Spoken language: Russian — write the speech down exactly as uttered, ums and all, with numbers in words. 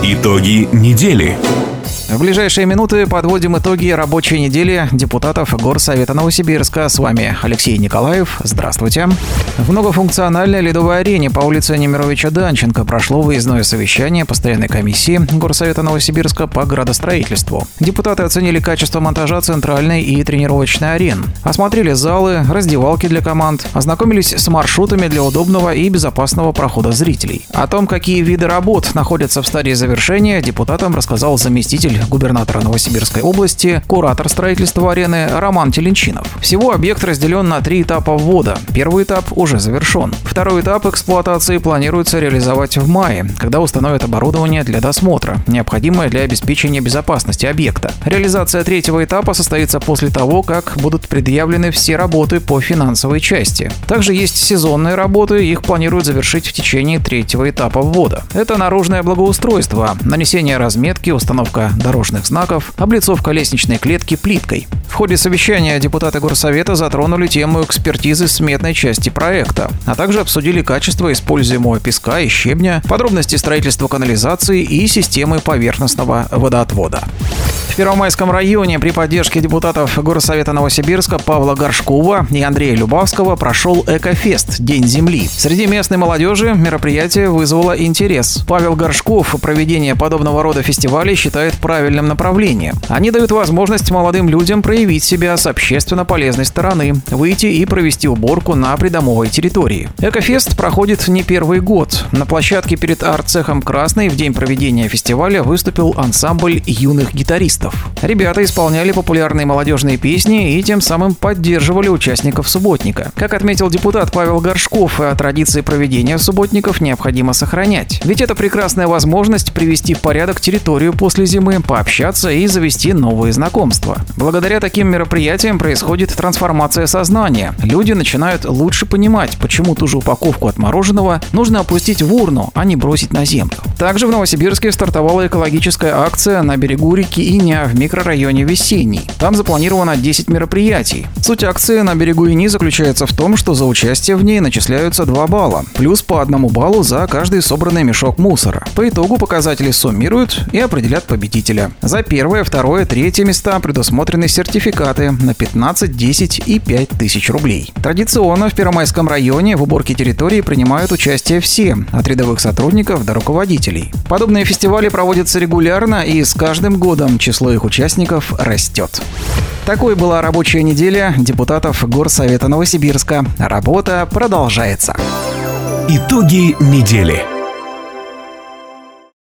Итоги недели. В ближайшие минуты подводим итоги рабочей недели депутатов Горсовета Новосибирска. С вами Алексей Николаев. Здравствуйте. В многофункциональной ледовой арене по улице Немировича-Данченко прошло выездное совещание постоянной комиссии Горсовета Новосибирска по градостроительству. Депутаты оценили качество монтажа центральной и тренировочной арен, осмотрели залы, раздевалки для команд, ознакомились с маршрутами для удобного и безопасного прохода зрителей. О том, какие виды работ находятся в стадии завершения, депутатам рассказал заместитель губернатора Новосибирской области, куратор строительства арены Роман Теленчинов. Всего объект разделен на три этапа ввода. Первый этап уже завершен. Второй этап эксплуатации планируется реализовать в мае, когда установят оборудование для досмотра, необходимое для обеспечения безопасности объекта. Реализация третьего этапа состоится после того, как будут предъявлены все работы по финансовой части. Также есть сезонные работы, их планируют завершить в течение третьего этапа ввода. Это наружное благоустройство, нанесение разметки, установка дорожных знаков, облицовка лестничной клетки плиткой. В ходе совещания депутаты Горсовета затронули тему экспертизы сметной части проекта, а также обсудили качество используемого песка и щебня, подробности строительства канализации и системы поверхностного водоотвода. В Первомайском районе при поддержке депутатов Горсовета Новосибирска Павла Горшкова и Андрея Любавского прошел Экофест – День земли. Среди местной молодежи мероприятие вызвало интерес. Павел Горшков проведение подобного рода фестивалей считает правильным направлением. Они дают возможность молодым людям проявить себя с общественно полезной стороны, выйти и провести уборку на придомовой территории. Экофест проходит не первый год. На площадке перед арт-цехом «Красный» в день проведения фестиваля выступил ансамбль юных гитаристов. Ребята исполняли популярные молодежные песни и тем самым поддерживали участников субботника. Как отметил депутат Павел Горшков, традиции проведения субботников необходимо сохранять. Ведь это прекрасная возможность привести в порядок территорию после зимы, пообщаться и завести новые знакомства. Благодаря таким мероприятиям происходит трансформация сознания. Люди начинают лучше понимать, почему ту же упаковку от мороженого нужно опустить в урну, а не бросить на землю. Также в Новосибирске стартовала экологическая акция на берегу реки Иня в микрорайоне Весенний. Там запланировано десять мероприятий. Суть акции на берегу Ини заключается в том, что за участие в ней начисляются два балла, плюс по одному баллу за каждый собранный мешок мусора. По итогу показатели суммируют и определят победителя. За первое, второе, третье места предусмотрены сертификаты на пятнадцать, десять и пять тысяч рублей. Традиционно в Первомайском районе в уборке территории принимают участие все, от рядовых сотрудников до руководителей. Подобные фестивали проводятся регулярно, и с каждым годом число их участников растет. Такой была рабочая неделя депутатов Горсовета Новосибирска. Работа продолжается. Итоги недели.